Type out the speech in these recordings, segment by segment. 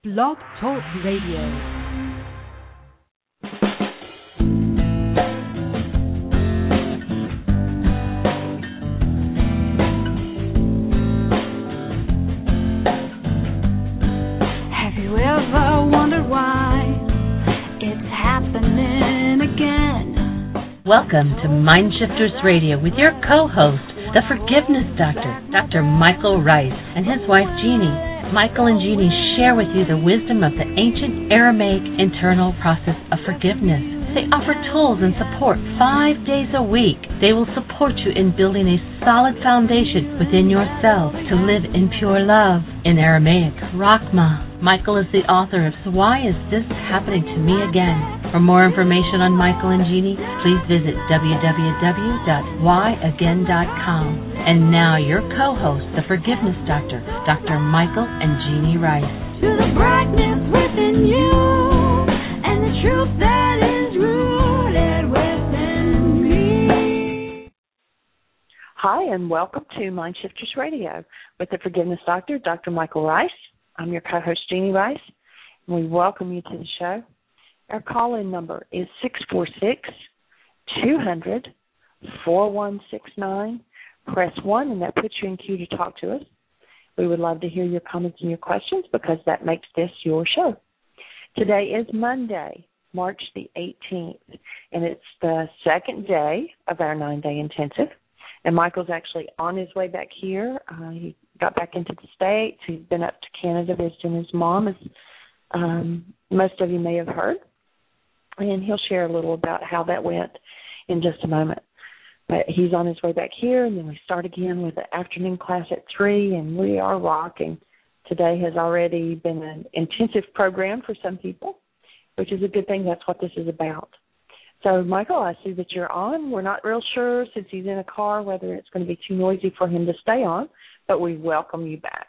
Blog Talk Radio. Welcome to Mindshifters Radio with your co-host, the Forgiveness Doctor, Dr. Michael Rice, and his wife, Jeannie. Michael and Jeannie share with you the wisdom of the ancient Aramaic internal process of forgiveness. They offer tools and support 5 days a week. They will support you in building a solid foundation within yourself to live in pure love. In Aramaic, Rachma. Michael is the author of So Why Is This Happening to Me Again? For more information on Michael and Jeannie, please visit www.whyagain.com. And now your co-host, the Forgiveness Doctor, Dr. Michael and Jeannie Rice. To the brightness within you, and the truth that is rooted within me. Hi, and welcome to Mindshifters Radio with the Forgiveness Doctor, Dr. Michael Rice. I'm your co-host, Jeannie Rice, and we welcome you to the show. Our call-in number is 646-200-4169. Press 1, and that puts you in queue to talk to us. We would love to hear your comments and your questions because that makes this your show. Today is Monday, March the 18th, and it's the second day of our 9-day intensive. And Michael's actually on his way back here. He got back into the States. He's been up to Canada visiting his mom, as most of you may have heard. And he'll share a little about how that went in just a moment. But he's on his way back here, and then we start again with the afternoon class at 3, and we are rocking. Today has already been an intensive program for some people, which is a good thing. That's what this is about. So, Michael, I see that you're on. We're not real sure, since he's in a car, whether it's going to be too noisy for him to stay on, but we welcome you back.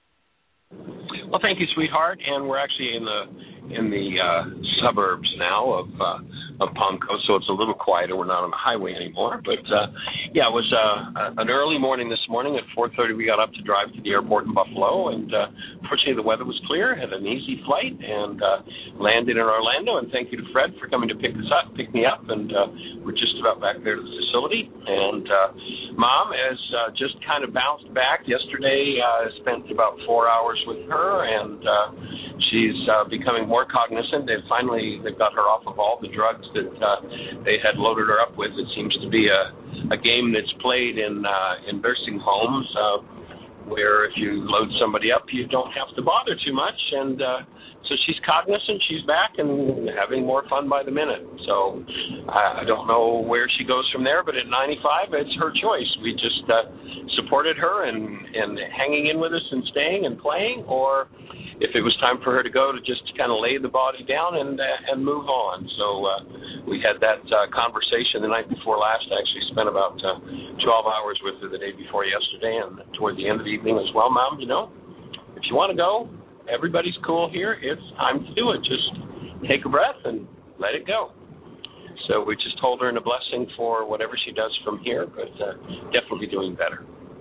Well, thank you, sweetheart. And we're actually in the suburbs now of Palm Coast, so it's a little quieter. We're not on the highway anymore. But, yeah, it was an early morning this morning. At 4:30, we got up to drive to the airport in Buffalo, and fortunately the weather was clear, had an easy flight, and landed in Orlando. And thank you to Fred for coming to pick me up, and we're just about back there to the facility. And Mom has just kind of bounced back. Yesterday, I spent about 4 hours with her, and she's becoming more cognizant. They've got her off of all the drugs that they had loaded her up with. It seems to be a game that's played in nursing homes where if you load somebody up, you don't have to bother too much. And so she's cognizant, she's back, and having more fun by the minute. So I don't know where she goes from there, but at 95, it's her choice. We just supported her and hanging in with us and staying and playing, or if it was time for her to go, to just kind of lay the body down and move on. So we had that conversation the night before last. I actually spent about 12 hours with her the day before yesterday, and toward the end of the evening as well. Mom, if you want to go, everybody's cool here. It's time to do it. Just take a breath and let it go. So we just hold her in a blessing for whatever she does from here, but definitely doing better.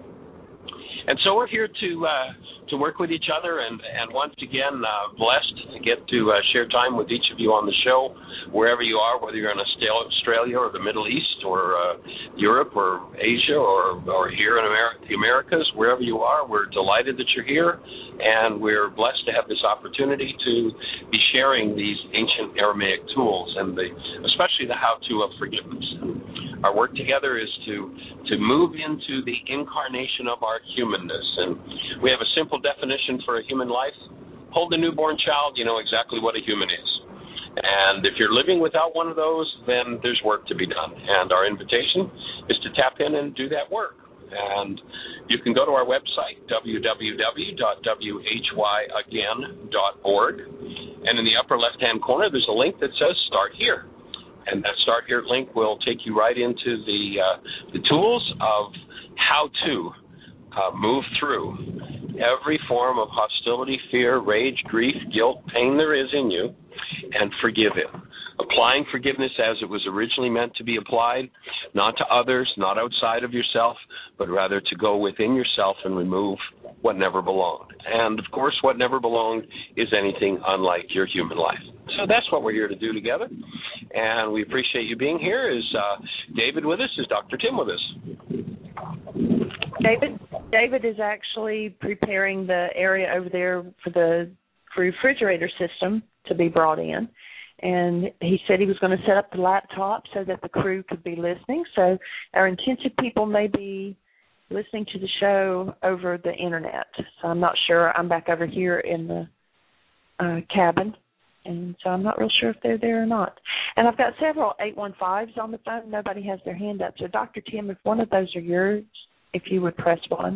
And so we're here to work with each other, and once again, blessed to get to share time with each of you on the show, wherever you are, whether you're in Australia or the Middle East or Europe or Asia or here in the Americas, wherever you are, we're delighted that you're here, and we're blessed to have this opportunity to be sharing these ancient Aramaic tools, and especially the how-to of forgiveness. And our work together is to move into the incarnation of our humanness, and we have a simple definition for a human life. Hold a newborn child, you know exactly what a human is. And if you're living without one of those, then there's work to be done. And our invitation is to tap in and do that work. And you can go to our website, www.whyagain.org, and in the upper left-hand corner, there's a link that says Start Here. And that Start Here link will take you right into the tools of how to move through every form of hostility, fear, rage, grief, guilt, pain there is in you, and forgive it. applying forgiveness as it was originally meant to be applied, not to others, not outside of yourself, but rather to go within yourself and remove what never belonged. And, of course, what never belonged is anything unlike your human life. So that's what we're here to do together, and we appreciate you being here. Is David with us? Is Dr. Tim with us? David is actually preparing the area over there for the refrigerator system to be brought in, and he said he was going to set up the laptop so that the crew could be listening. So our intensive people may be listening to the show over the internet. So I'm not sure. I'm back over here in the cabin, and so I'm not real sure if they're there or not. And I've got several 815s on the phone. Nobody has their hand up. So Dr. Tim, if one of those are yours, if you would press 1.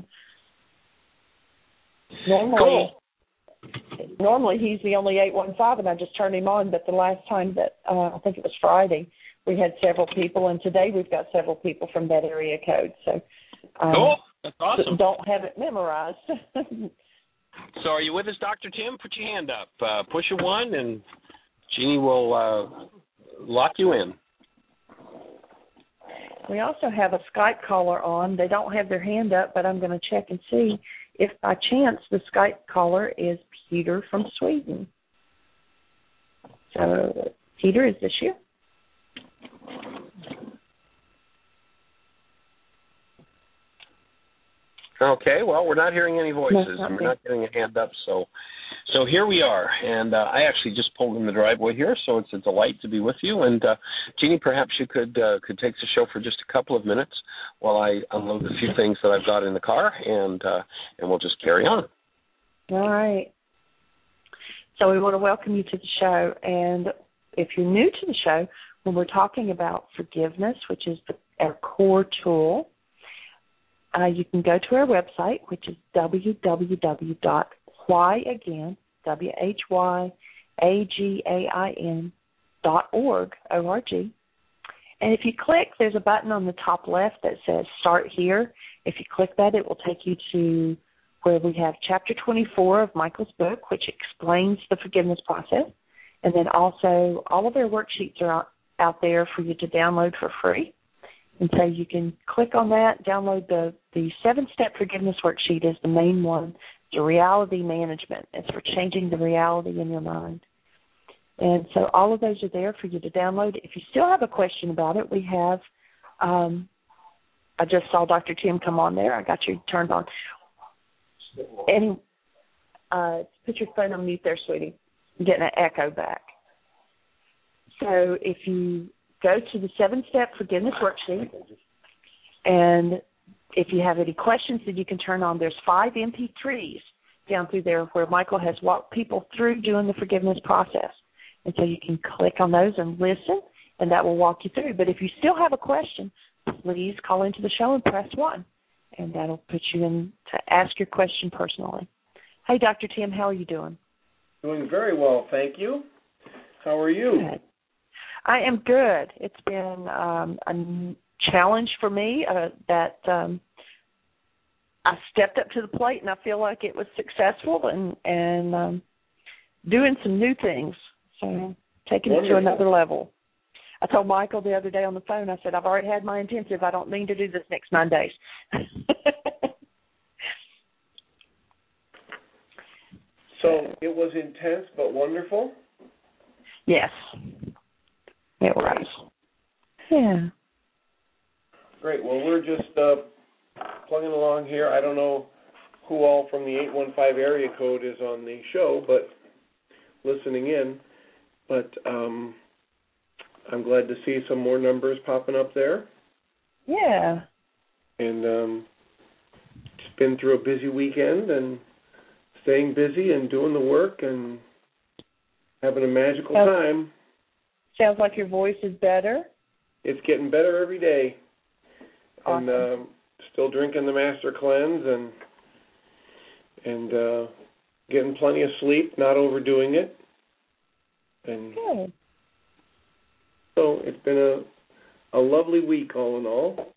Normally he's the only 815, and I just turned him on. But the last time that I think it was Friday, we had several people, and today we've got several people from that area code. So cool, that's awesome. Don't have it memorized. So are you with us, Dr. Tim? Put your hand up. Push a 1, and Jeannie will lock you in. We also have a Skype caller on. They don't have their hand up, but I'm going to check and see if by chance the Skype caller is Peter from Sweden. So, Peter, is this you? Okay, well, we're not hearing any voices, No, and we're not getting a hand up, so here we are, and I actually just pulled in the driveway here, so it's a delight to be with you, and Jeannie, perhaps you could take the show for just a couple of minutes while I unload a few things that I've got in the car, and we'll just carry on. All right. So we want to welcome you to the show, and if you're new to the show, when we're talking about forgiveness, which is our core tool, you can go to our website, which is www.whyagain, WHYAGAIN.org, O-R-G. And if you click, there's a button on the top left that says Start Here. If you click that, it will take you to where we have Chapter 24 of Michael's book, which explains the forgiveness process. And then also all of our worksheets are out there for you to download for free. And so you can click on that, download the 7-step forgiveness worksheet is the main one. It's reality management. It's for changing the reality in your mind. And so all of those are there for you to download. If you still have a question about it, we have, I just saw Dr. Tim come on there. I got you turned on. And put your phone on mute there, sweetie. I'm getting an echo back. So if you go to the 7-step forgiveness worksheet, and if you have any questions that you can turn on, there's 5 MP3s down through there where Michael has walked people through doing the forgiveness process. And so you can click on those and listen, and that will walk you through. But if you still have a question, please call into the show and press 1, and that'll put you in to ask your question personally. Hey, Dr. Tim, how are you doing? Doing very well, thank you. How are you? Good. I am good. It's been a challenge for me that I stepped up to the plate, and I feel like it was successful and doing some new things, so taking it to another level. I told Michael the other day on the phone, I said, I've already had my intensive. I don't need to do this next 9 days. So it was intense but wonderful? Yes. It was. Yeah. Great. Well, we're just plugging along here. I don't know who all from the 815 area code is on the show, but listening in. But I'm glad to see some more numbers popping up there. Yeah. And just been through a busy weekend and staying busy and doing the work and having a magical time. Sounds like your voice is better. It's getting better every day. Awesome. And still drinking the Master Cleanse and getting plenty of sleep, not overdoing it. And good. So it's been a lovely week all in all.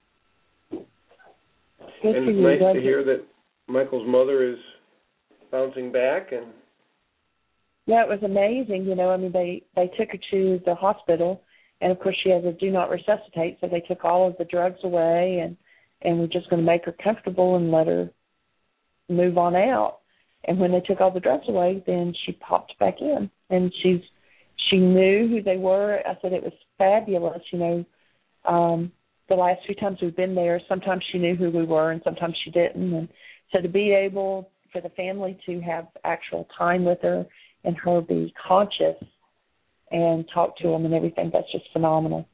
Good and for it's you, nice to hear that Michael's mother is bouncing back and Yeah, it was amazing. I mean, they took her to the hospital, and of course she has a do not resuscitate, so they took all of the drugs away, and we're just going to make her comfortable and let her move on out. And when they took all the drugs away, then she popped back in, and she knew who they were. I said it was fabulous. The last few times we've been there, sometimes she knew who we were, and sometimes she didn't. And so to be able for the family to have actual time with her and her be conscious and talk to them and everything, that's just phenomenal.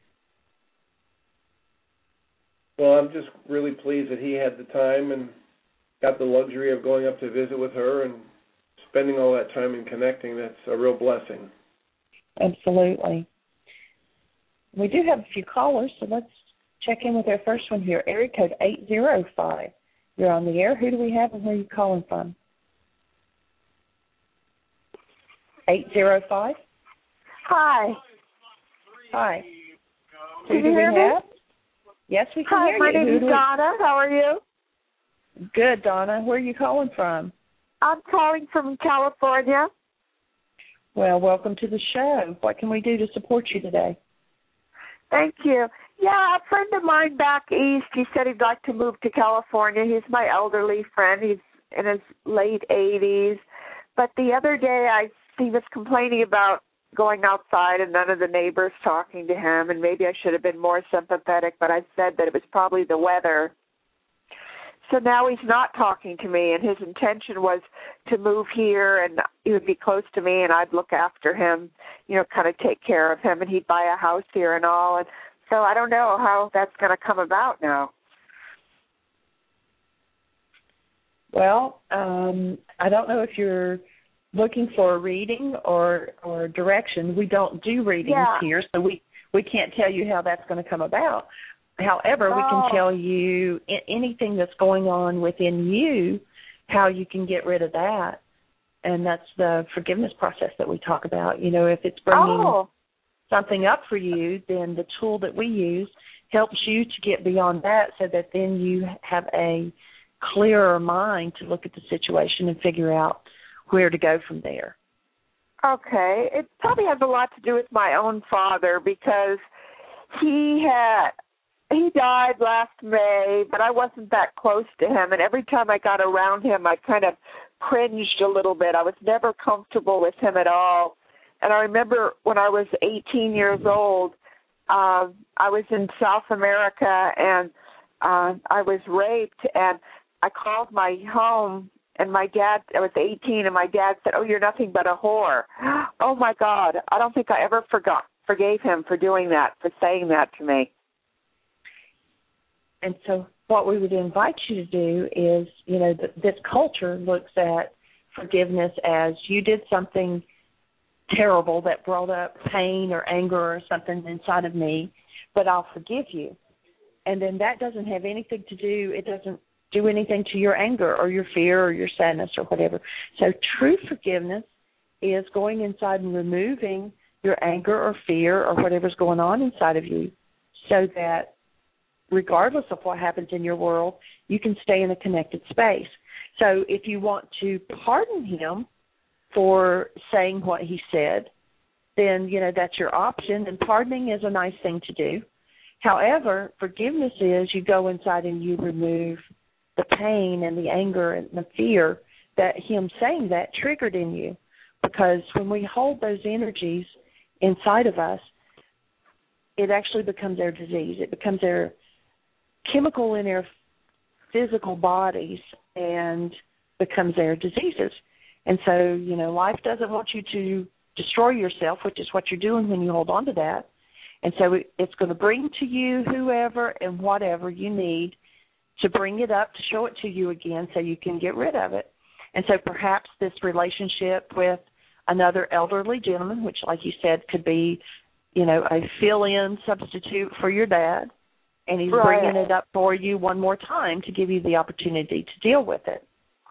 Well, I'm just really pleased that he had the time and got the luxury of going up to visit with her and spending all that time and connecting. That's a real blessing. Absolutely. We do have a few callers, so let's check in with our first one here. Area code 805. You're on the air. Who do we have and where are you calling from? 805? Hi. Hi. Can Who do you we hear me? have? Yes, we can Hi, hear my you. name is Donna. How are you? Good, Donna. Where are you calling from? I'm calling from California. Well, welcome to the show. What can we do to support you today? Thank you. Yeah, a friend of mine back east, he said he'd like to move to California. He's my elderly friend. He's in his late 80s. But the other day he was complaining about going outside and none of the neighbors talking to him, and maybe I should have been more sympathetic, but I said that it was probably the weather. So now he's not talking to me, and his intention was to move here, and he would be close to me, and I'd look after him, kind of take care of him, and he'd buy a house here and all. And so I don't know how that's going to come about now. Well, I don't know if you're looking for a reading or direction. We don't do readings here, so we can't tell you how that's going to come about. However, we can tell you anything that's going on within you, how you can get rid of that. And that's the forgiveness process that we talk about. If it's bringing something up for you, then the tool that we use helps you to get beyond that so that then you have a clearer mind to look at the situation and figure out where to go from there. Okay. It probably has a lot to do with my own father because he died last May, but I wasn't that close to him, and every time I got around him, I kind of cringed a little bit. I was never comfortable with him at all. And I remember when I was 18 years old, I was in South America, and I was raped, and I called my home, and my dad, I was 18, and my dad said, "Oh, you're nothing but a whore." Oh, my God. I don't think I ever forgave him for doing that, for saying that to me. And so what we would invite you to do is, this culture looks at forgiveness as you did something terrible that brought up pain or anger or something inside of me, but I'll forgive you. And then that doesn't have anything to do, it doesn't do anything to your anger or your fear or your sadness or whatever. So true forgiveness is going inside and removing your anger or fear or whatever's going on inside of you so that regardless of what happens in your world, you can stay in a connected space. So if you want to pardon him for saying what he said, then, that's your option, and pardoning is a nice thing to do. However, forgiveness is you go inside and you remove the pain and the anger and the fear that him saying that triggered in you. Because when we hold those energies inside of us, it actually becomes our disease. It becomes our chemical in our physical bodies and becomes their diseases. And so, life doesn't want you to destroy yourself, which is what you're doing when you hold on to that. And so it's going to bring to you whoever and whatever you need to bring it up, to show it to you again so you can get rid of it. And so perhaps this relationship with another elderly gentleman, which, like you said, could be, a fill-in substitute for your dad, and he's bringing it up for you one more time to give you the opportunity to deal with it.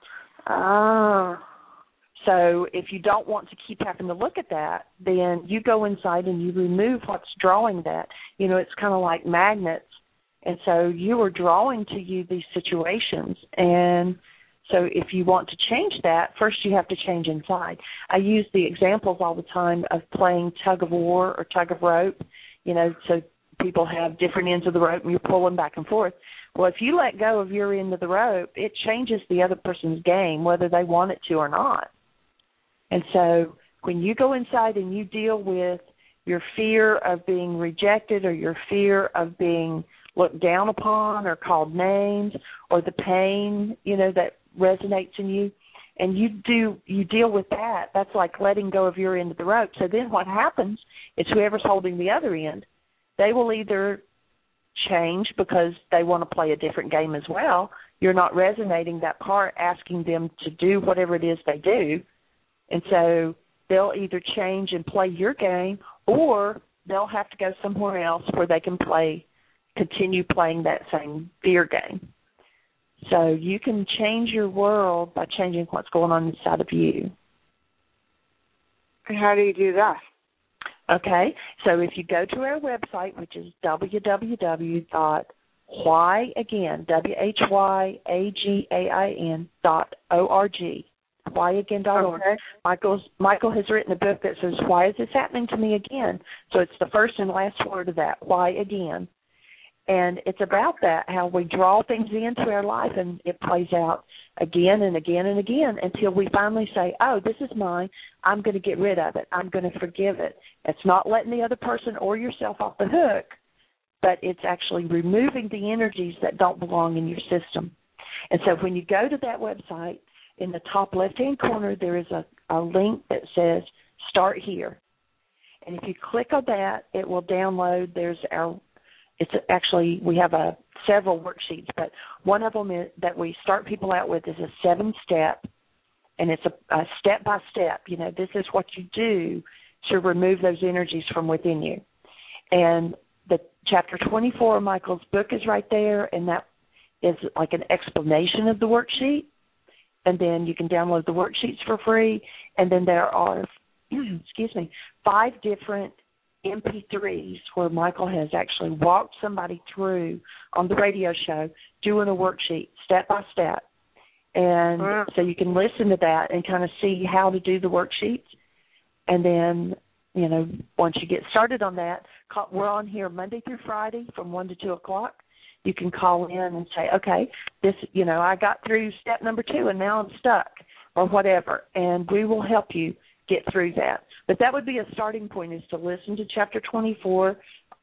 So if you don't want to keep having to look at that, then you go inside and you remove what's drawing that. It's kind of like magnets. And so you are drawing to you these situations. And So if you want to change that, first you have to change inside. I use the examples all the time of playing tug of war or tug of rope, so people have different ends of the rope and you're pulling back and forth. Well, if you let go of your end of the rope, it changes the other person's game, whether they want it to or not. And so when you go inside and you deal with your fear of being rejected or your fear of being looked down upon or called names or the pain, that resonates in you, and you deal with that, that's like letting go of your end of the rope. So then what happens is whoever's holding the other end, they will either change because they want to play a different game as well. You're not resonating that part, asking them to do whatever it is they do. And so they'll either change and play your game, or they'll have to go somewhere else where they can continue playing that same fear game. So you can change your world by changing what's going on inside of you. And how do you do that? Okay, so if you go to our website, which is www.whyagain.org, whyagain.org. Okay. Michael has written a book that says, Why is this happening to me again? So it's the first and last word of that, why again. And it's about that, how we draw things into our life and it plays out again and again and again until we finally say, oh, this is mine. I'm going to get rid of it. I'm going to forgive it. It's not letting the other person or yourself off the hook, but it's actually removing the energies that don't belong in your system. And so when you go to that website, in the top left-hand corner, there is a link that says Start Here. And if you click on that, it will download. We have several worksheets, but one of them that we start people out with is a 7-step, and it's a step-by-step. This is what you do to remove those energies from within you. And the chapter 24 of Michael's book is right there, and that is like an explanation of the worksheet. And then you can download the worksheets for free. And then there are, 5 different MP3s where Michael has actually walked somebody through on the radio show doing a worksheet step by step. And so you can listen to that and kind of see how to do the worksheets. And then, once you get started on that, we're on here Monday through Friday from 1 to 2 o'clock. You can call in and say, okay, this, I got through step number 2 and now I'm stuck or whatever. And we will help you get through that. But that would be a starting point, is to listen to chapter 24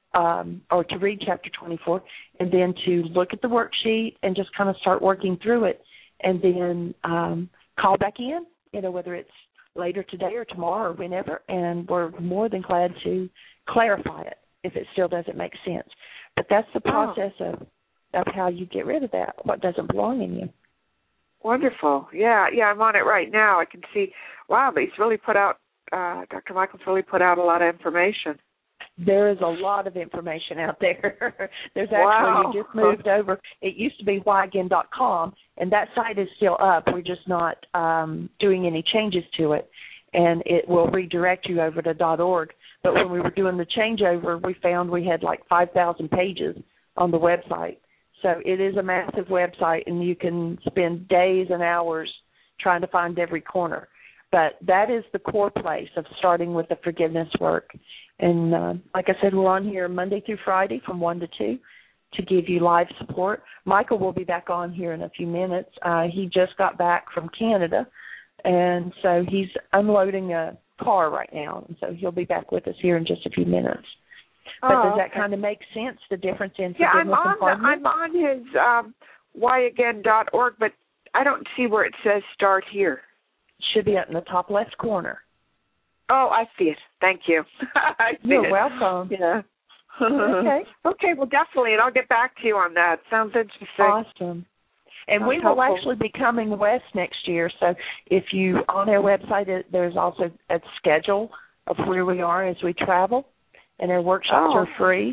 or to read chapter 24 and then to look at the worksheet and just kind of start working through it and then call back in, whether it's later today or tomorrow or whenever, and we're more than glad to clarify it if it still doesn't make sense. But that's the process of how you get rid of that, what doesn't belong in you. Wonderful. Yeah, I'm on it right now. I can see, wow, but he's really put out, Dr. Michael's really put out a lot of information. There is a lot of information out there. There's actually, we just moved over. It used to be whyagain.com, and that site is still up. We're just not doing any changes to it, and it will redirect you over to .org. But when we were doing the changeover, we found we had like 5,000 pages on the website. So it is a massive website, and you can spend days and hours trying to find every corner. But that is the core place of starting with the forgiveness work. And like I said, we're on here Monday through Friday from 1 to 2 to give you live support. Michael will be back on here in a few minutes. He just got back from Canada, and so he's unloading a car right now, and so he'll be back with us here in just a few minutes. But does that kind of make sense, the difference in forgiveness and pardon? I'm on his whyagain.org, but I don't see where it says Start Here. It should be up in the top left corner. Oh, I see it. Thank you. You're welcome. Yeah. Okay, well, definitely, and I'll get back to you on that. Sounds interesting. Awesome. And we will actually be coming west next year, so if you, on our website, there's also a schedule of where we are as we travel, and our workshops are free,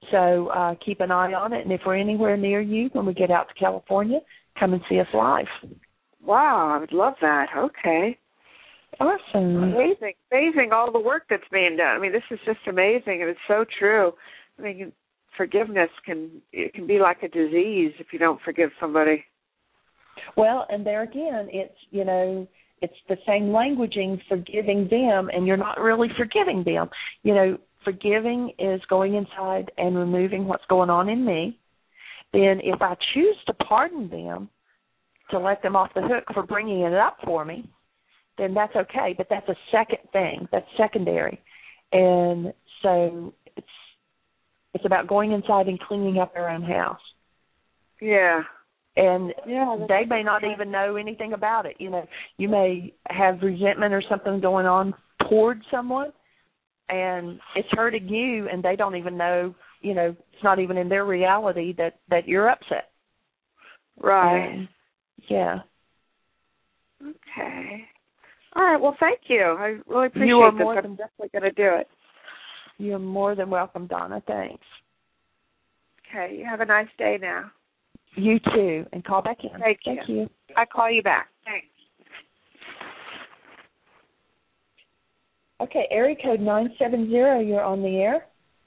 so keep an eye on it. And if we're anywhere near you when we get out to California, come and see us live. Wow, I would love that. Okay. Awesome. Amazing all the work that's being done. I mean, this is just amazing, and it's so true. I mean, forgiveness can be like a disease if you don't forgive somebody. Well, and there again, it's, it's the same languaging, forgiving them, and you're not really forgiving them. Forgiving is going inside and removing what's going on in me. Then if I choose to pardon them, to let them off the hook for bringing it up for me, then that's okay. But that's a second thing. That's secondary. And so it's about going inside and cleaning up our own house. Yeah. And they may not even know anything about it. You may have resentment or something going on toward someone, and it's hurting you, and they don't even know, it's not even in their reality that you're upset. Right. Yeah. Okay. All right. Well, thank you. I really appreciate this. I'm definitely going to do it. You're more than welcome, Donna. Thanks. Okay. You have a nice day now. You too. And call back in. Thank you. I call you back. Thanks. Okay. Area code 970. You're on the air.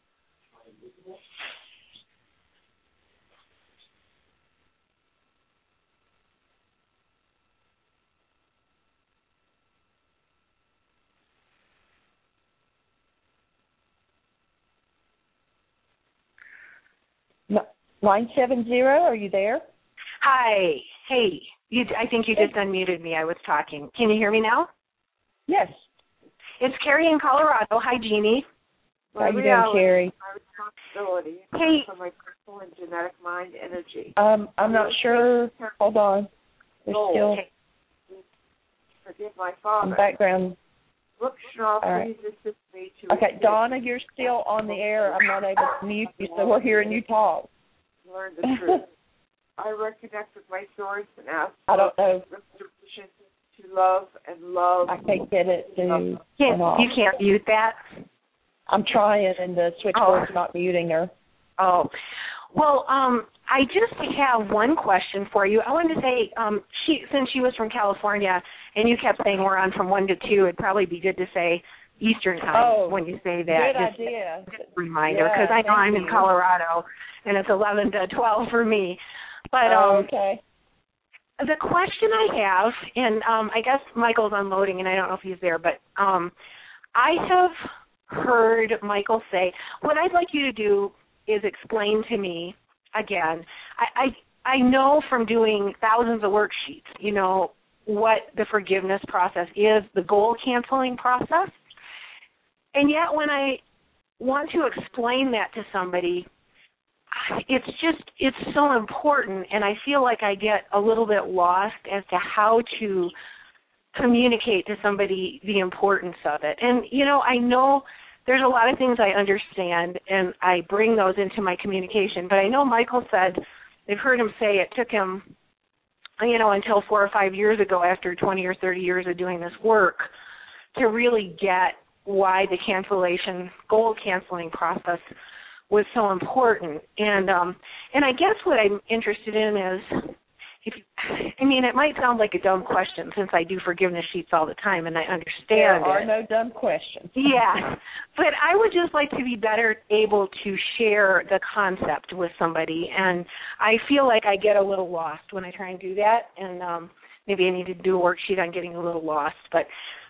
No, 970, are you there? Hi. Hey, I think you just unmuted me. I was talking. Can you hear me now? Yes. It's Carrie in Colorado. Hi, Jeannie. How you doing, Carrie? Hey. For my personal and genetic mind energy. I'm not sure. Hold on. There's still forgive my father. some background. Look, Cheryl, right. please assist me to... Okay, Donna, you're still on the air. I'm not able to mute you, so we're hearing you talk. Learn the truth. I reconnect with my source and ask I don't know. restoration to love and love. I can't get it to... You can't mute that? I'm trying, and the switchboard's not muting her. Oh. Well, I just have one question for you. I wanted to say, since she was from California, and you kept saying we're on from 1 to 2, it'd probably be good to say Eastern time when you say that. Good idea. Just a reminder, because I know I'm in Colorado, and it's 11 to 12 for me. But okay. The question I have, and I guess Michael's unloading, and I don't know if he's there, but I have heard Michael say, what I'd like you to do is explain to me again. I know from doing thousands of worksheets, what the forgiveness process is, the goal canceling process. And yet when I want to explain that to somebody, it's so important, and I feel like I get a little bit lost as to how to communicate to somebody the importance of it. And, I know there's a lot of things I understand, and I bring those into my communication, but I know Michael said, they've heard him say it took him, until 4 or 5 years ago after 20 or 30 years of doing this work to really get why the goal canceling process was so important. And I guess what I'm interested in is, it might sound like a dumb question since I do forgiveness sheets all the time and I understand There are no dumb questions. Yeah, but I would just like to be better able to share the concept with somebody, and I feel like I get a little lost when I try and do that, and maybe I need to do a worksheet on getting a little lost, but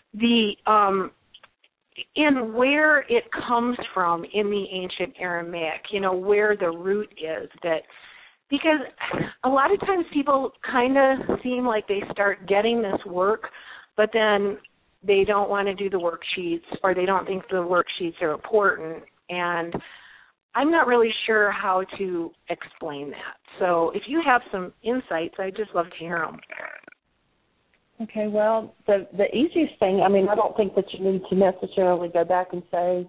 in where it comes from in the ancient Aramaic, where the root is, because a lot of times people kind of seem like they start getting this work, but then they don't want to do the worksheets, or they don't think the worksheets are important, and I'm not really sure how to explain that. So if you have some insights, I'd just love to hear them. Okay, well, the easiest thing, I don't think that you need to necessarily go back and say,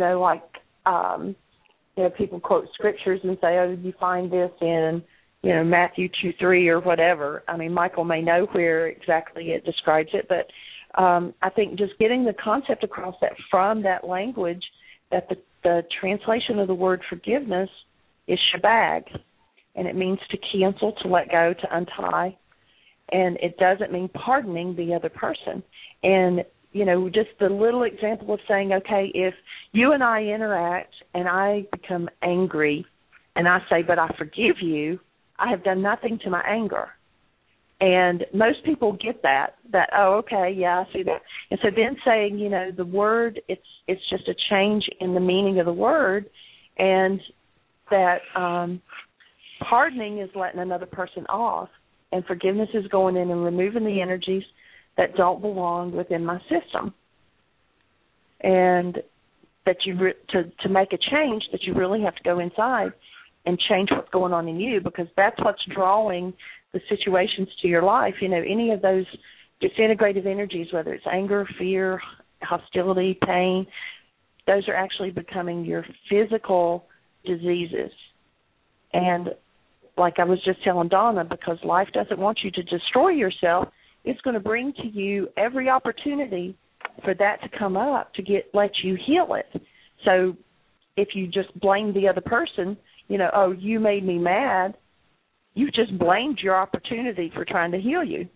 people quote scriptures and say, oh, you find this in, Matthew 2:3 or whatever. Michael may know where exactly it describes it, but I think just getting the concept across that from that language, that the translation of the word forgiveness is shabag, and it means to cancel, to let go, to untie. And it doesn't mean pardoning the other person. And, just the little example of saying, okay, if you and I interact and I become angry and I say, but I forgive you, I have done nothing to my anger. And most people get that, oh, okay, yeah, I see that. And so then saying, the word, it's just a change in the meaning of the word, and that pardoning is letting another person off, and forgiveness is going in and removing the energies that don't belong within my system. And that to make a change, that you really have to go inside and change what's going on in you, because that's what's drawing the situations to your life. Any of those disintegrative energies, whether it's anger, fear, hostility, pain, those are actually becoming your physical diseases. And like I was just telling Donna, because life doesn't want you to destroy yourself, it's going to bring to you every opportunity for that to come up to let you heal it. So if you just blame the other person, oh, you made me mad, you've just blamed your opportunity for trying to heal you.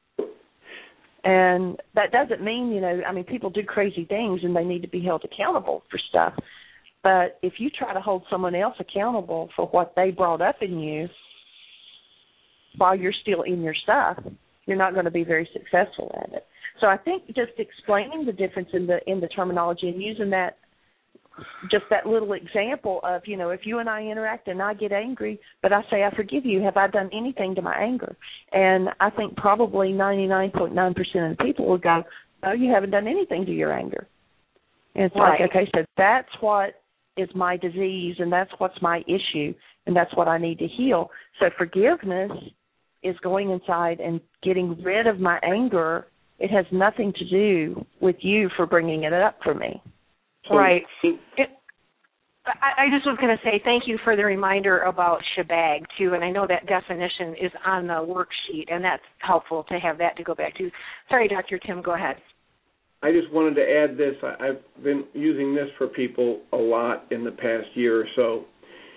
And that doesn't mean, people do crazy things and they need to be held accountable for stuff. But if you try to hold someone else accountable for what they brought up in you while you're still in your stuff, you're not going to be very successful at it. So I think just explaining the difference in the terminology and using that, just that little example of, if you and I interact and I get angry, but I say, I forgive you, have I done anything to my anger? And I think probably 99.9% of the people will go, no, you haven't done anything to your anger. And it's right. like, okay, so that's what is my disease, and that's what's my issue, and that's what I need to heal. So forgiveness is going inside and getting rid of my anger. It has nothing to do with you for bringing it up for me. Right. I just was going to say thank you for the reminder about shebag, too, and I know that definition is on the worksheet, and that's helpful to have that to go back to. Sorry, Dr. Tim, go ahead. I just wanted to add this. I've been using this for people a lot in the past year or so.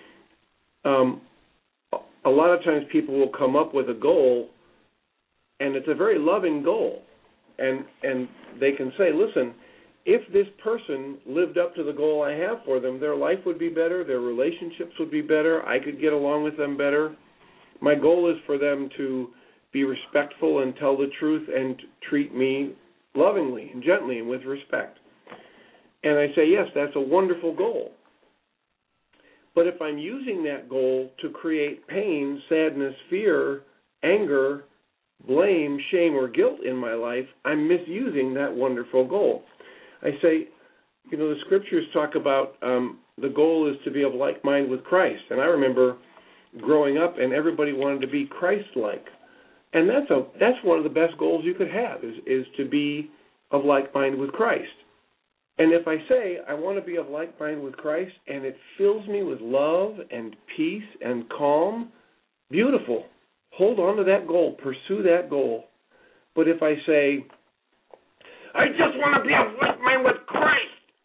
A lot of times people will come up with a goal, and it's a very loving goal, and they can say, listen, if this person lived up to the goal I have for them, their life would be better, their relationships would be better, I could get along with them better. My goal is for them to be respectful and tell the truth and treat me lovingly and gently and with respect. And I say, yes, that's a wonderful goal. But if I'm using that goal to create pain, sadness, fear, anger, blame, shame, or guilt in my life, I'm misusing that wonderful goal. I say, the scriptures talk about the goal is to be of like mind with Christ. And I remember growing up and everybody wanted to be Christ-like. And that's one of the best goals you could have is to be of like mind with Christ. And if I say I want to be of like mind with Christ and it fills me with love and peace and calm, beautiful. Hold on to that goal. Pursue that goal. But if I say, I just want to be of like mind with Christ,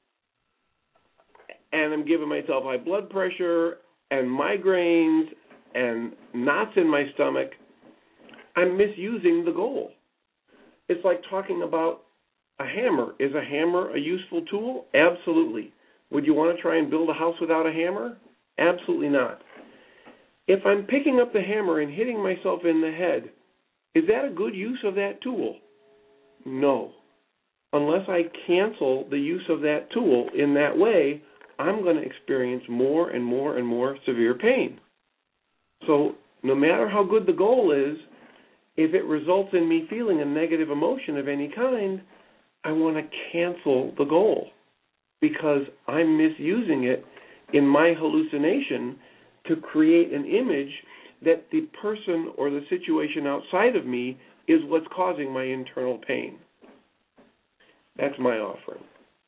and I'm giving myself high blood pressure and migraines and knots in my stomach, I'm misusing the goal. It's like talking about a hammer. Is a hammer a useful tool? Absolutely. Would you want to try and build a house without a hammer? Absolutely not. If I'm picking up the hammer and hitting myself in the head, is that a good use of that tool? No. Unless I cancel the use of that tool in that way, I'm going to experience more and more and more severe pain. So no matter how good the goal is, if it results in me feeling a negative emotion of any kind, I want to cancel the goal because I'm misusing it in my hallucination to create an image that the person or the situation outside of me is what's causing my internal pain. That's my offering.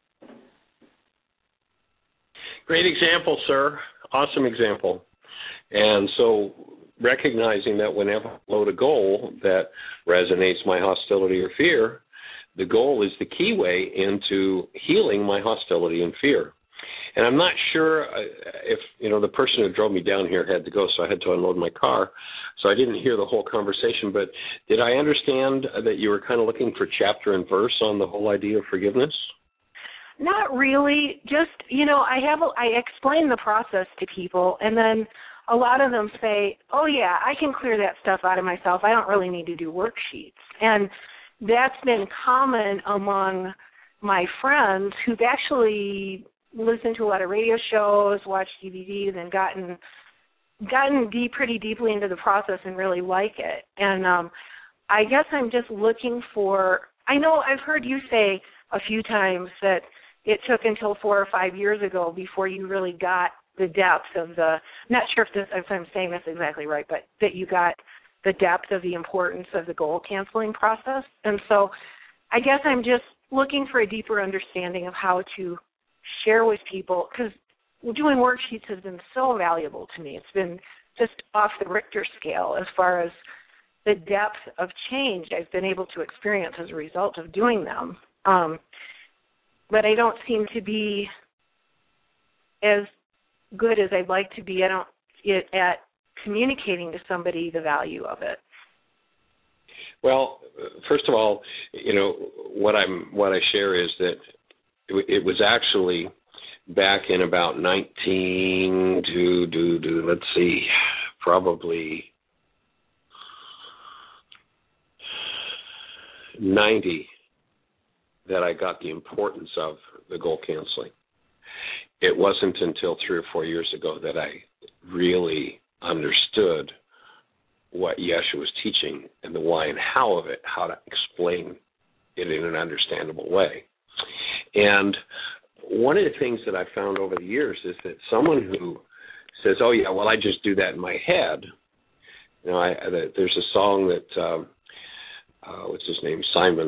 Great example, sir. Awesome example. And so recognizing that whenever I load a goal that resonates my hostility or fear, the goal is the key way into healing my hostility and fear. And I'm not sure if, the person who drove me down here had to go, so I had to unload my car. So I didn't hear the whole conversation, but did I understand that you were kind of looking for chapter and verse on the whole idea of forgiveness? Not really. Just, I explain the process to people, and then a lot of them say, oh, yeah, I can clear that stuff out of myself. I don't really need to do worksheets. And that's been common among my friends who've actually listened to a lot of radio shows, watched DVDs, and gotten pretty deeply into the process and really like it. And I guess I'm just looking for, I know I've heard you say a few times that it took until 4 or 5 years ago before you really got the depth of the, not sure if I'm saying this exactly right, but that you got the depth of the importance of the goal canceling process. And so I guess I'm just looking for a deeper understanding of how to share with people, because doing worksheets has been so valuable to me. It's been just off the Richter scale as far as the depth of change I've been able to experience as a result of doing them. But I don't seem to be as good as I'd like to be at communicating to somebody the value of it. Well, first of all, what I share is that it was actually back in about 90 that I got the importance of the goal canceling. It wasn't until 3 or 4 years ago that I really understood what Yeshua was teaching and the why and how of it, how to explain it in an understandable way. And one of the things that I've found over the years is that someone who says, oh, yeah, well, I just do that in my head. There's a song that, what's his name,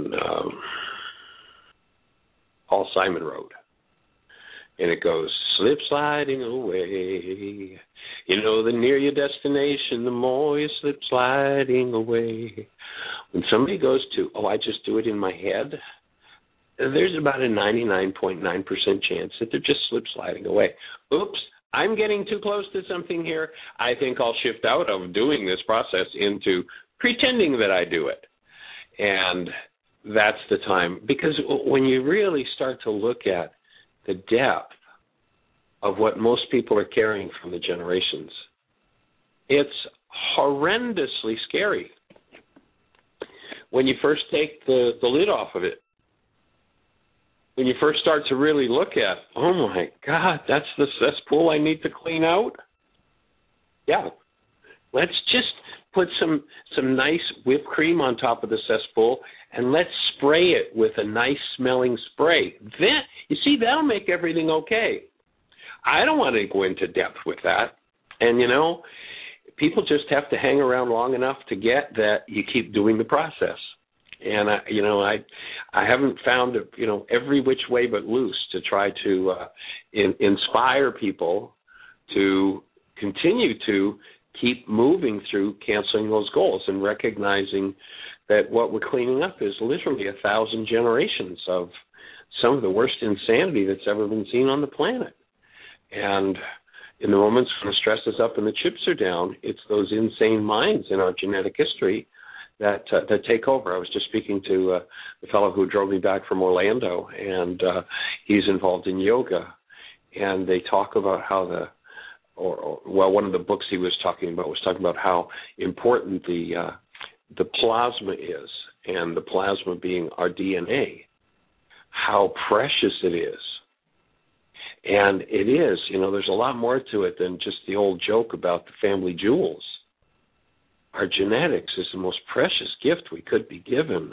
Paul Simon wrote. And it goes, slip sliding away. The nearer your destination, the more you slip sliding away. When somebody goes to, oh, I just do it in my head, there's about a 99.9% chance that they're just slip sliding away. Oops, I'm getting too close to something here. I think I'll shift out of doing this process into pretending that I do it. And that's the time. Because when you really start to look at the depth of what most people are carrying from the generations, it's horrendously scary. When you first take the lid off of it, when you first start to really look at, oh my God, that's the cesspool I need to clean out? Yeah. Let's just put some nice whipped cream on top of the cesspool and let's spray it with a nice smelling spray. Then, you see, that'll make everything okay. I don't want to go into depth with that. And, people just have to hang around long enough to get that you keep doing the process. And, I haven't found, every which way but loose to try to inspire people to continue to keep moving through canceling those goals and recognizing that what we're cleaning up is literally 1,000 generations of some of the worst insanity that's ever been seen on the planet. And in the moments when the stress is up and the chips are down, it's those insane minds in our genetic history that take over. I was just speaking to the fellow who drove me back from Orlando, and he's involved in yoga. And they talk about how one of the books he was talking about how important the plasma is, and the plasma being our DNA, how precious it is. And it is, there's a lot more to it than just the old joke about the family jewels. Our genetics is the most precious gift we could be given.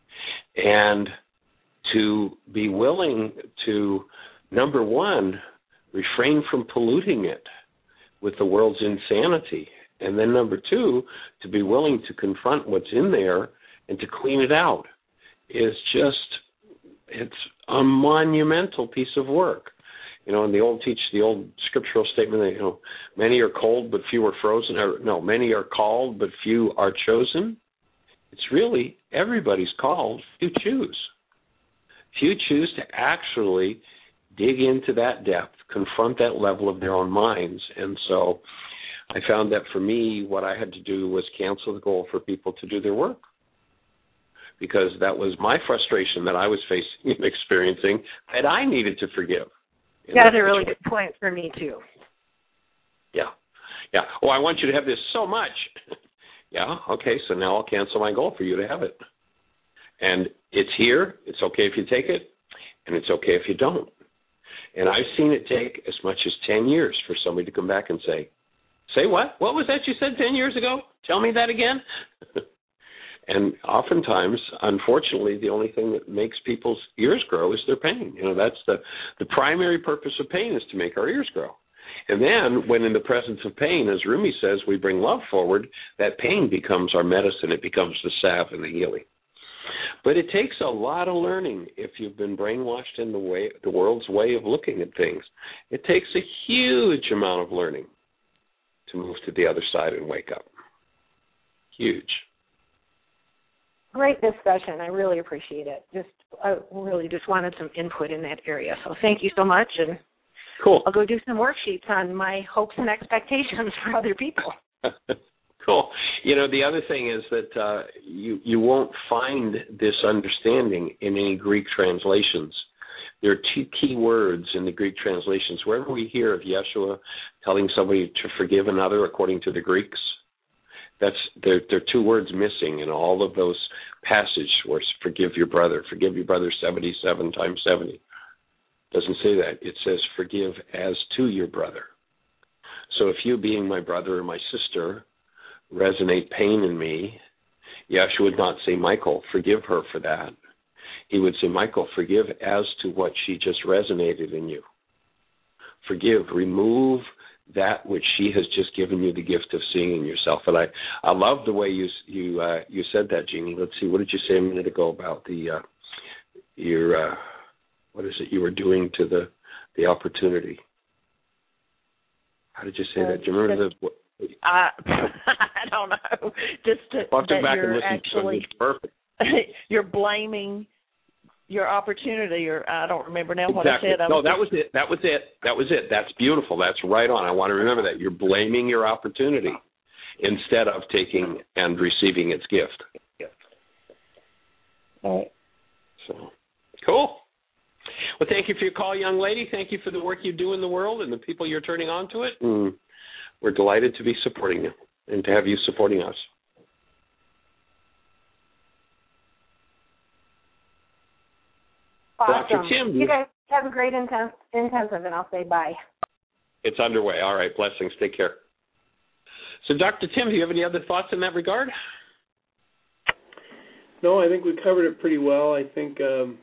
And to be willing to, number one, refrain from polluting it with the world's insanity. And then number two, to be willing to confront what's in there and to clean it out is it's a monumental piece of work. And the old scriptural statement that, many are cold but few are frozen. Many are called but few are chosen. It's really everybody's called, few choose. Few choose to actually dig into that depth, confront that level of their own minds. And so I found that for me, what I had to do was cancel the goal for people to do their work, because that was my frustration that I was facing and experiencing that I needed to forgive. That's a really good point for me, too. Yeah. Yeah. Oh, I want you to have this so much. Yeah, okay, so now I'll cancel my goal for you to have it. And it's here. It's okay if you take it, and it's okay if you don't. And I've seen it take as much as 10 years for somebody to come back and say what? What was that you said 10 years ago? Tell me that again. And oftentimes, unfortunately, the only thing that makes people's ears grow is their pain. That's the primary purpose of pain is to make our ears grow. And then when in the presence of pain, as Rumi says, we bring love forward, that pain becomes our medicine. It becomes the salve and the healing. But it takes a lot of learning if you've been brainwashed in the world's way of looking at things. It takes a huge amount of learning to move to the other side and wake up. Huge. Great discussion. I really appreciate it. I really just wanted some input in that area. So thank you so much. And cool. I'll go do some worksheets on my hopes and expectations for other people. Cool. The other thing is that you won't find this understanding in any Greek translations. There are two key words in the Greek translations. Wherever we hear of Yeshua telling somebody to forgive another according to the Greeks, there are two words missing in all of those passages where forgive your brother 77 times 70. Doesn't say that. It says forgive as to your brother. So if you, being my brother or my sister, resonate pain in me, Yeshua would not say, Michael, forgive her for that. He would say, Michael, forgive as to what she just resonated in you. Forgive, remove that which she has just given you the gift of seeing in yourself. And I love the way you said that, Jeannie. Let's see, what did you say a minute ago about what is it you were doing to the opportunity? How did you say that? Do you remember I don't know. Just I'll have to that back you're and listen actually to it. Perfect. you're blaming your opportunity, or I don't remember now what Exactly. I said. No, that was it. That's beautiful. That's right on. I want to remember that. You're blaming your opportunity instead of taking and receiving its gift. All right. So, cool. Well, thank you for your call, young lady. Thank you for the work you do in the world and the people you're turning on to it. And we're delighted to be supporting you and to have you supporting us. Awesome. Dr. Tim. You guys have a great intensive, and I'll say bye. It's underway. All right. Blessings. Take care. So, Dr. Tim, do you have any other thoughts in that regard? No, I think we covered it pretty well. I think